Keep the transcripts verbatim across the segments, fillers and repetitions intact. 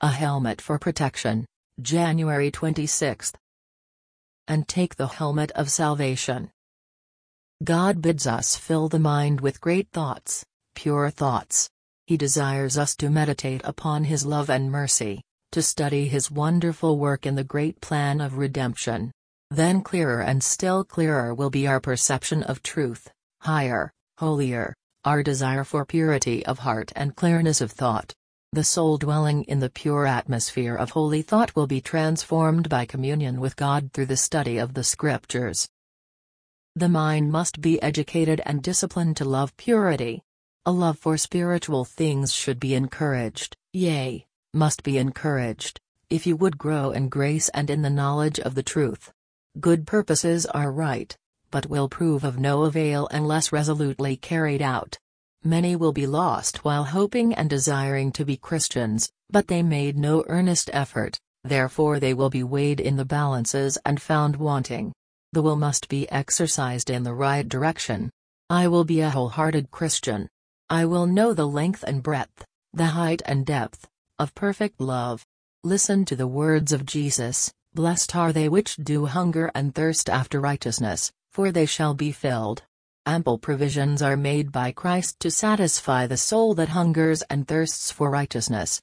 A helmet for protection, January twenty-sixth. And take the helmet of salvation. God bids us fill the mind with great thoughts, pure thoughts. He desires us to meditate upon His love and mercy, to study His wonderful work in the great plan of redemption. Then clearer and still clearer will be our perception of truth, higher, holier, our desire for purity of heart and clearness of thought. The soul dwelling in the pure atmosphere of holy thought will be transformed by communion with God through the study of the Scriptures. The mind must be educated and disciplined to love purity. A love for spiritual things should be encouraged, yea, must be encouraged, if you would grow in grace and in the knowledge of the truth. Good purposes are right, but will prove of no avail unless resolutely carried out. Many will be lost while hoping and desiring to be Christians, but they made no earnest effort, therefore they will be weighed in the balances and found wanting. The will must be exercised in the right direction. I will be a wholehearted Christian. I will know the length and breadth, the height and depth, of perfect love. Listen to the words of Jesus, "Blessed are they which do hunger and thirst after righteousness, for they shall be filled." Ample provisions are made by Christ to satisfy the soul that hungers and thirsts for righteousness.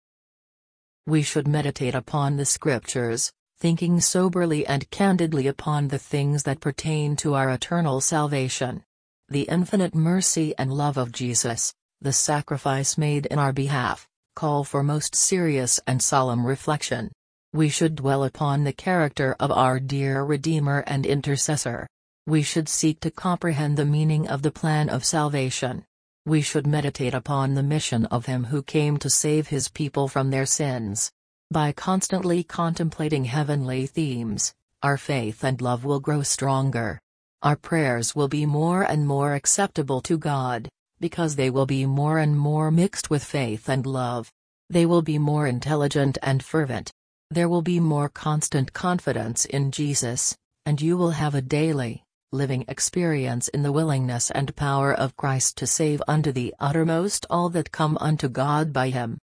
We should meditate upon the Scriptures, thinking soberly and candidly upon the things that pertain to our eternal salvation. The infinite mercy and love of Jesus, the sacrifice made in our behalf, call for most serious and solemn reflection. We should dwell upon the character of our dear Redeemer and Intercessor. We should seek to comprehend the meaning of the plan of salvation. We should meditate upon the mission of Him who came to save His people from their sins. By constantly contemplating heavenly themes, our faith and love will grow stronger. Our prayers will be more and more acceptable to God, because they will be more and more mixed with faith and love. They will be more intelligent and fervent. There will be more constant confidence in Jesus, and you will have a daily, living experience in the willingness and power of Christ to save unto the uttermost all that come unto God by Him.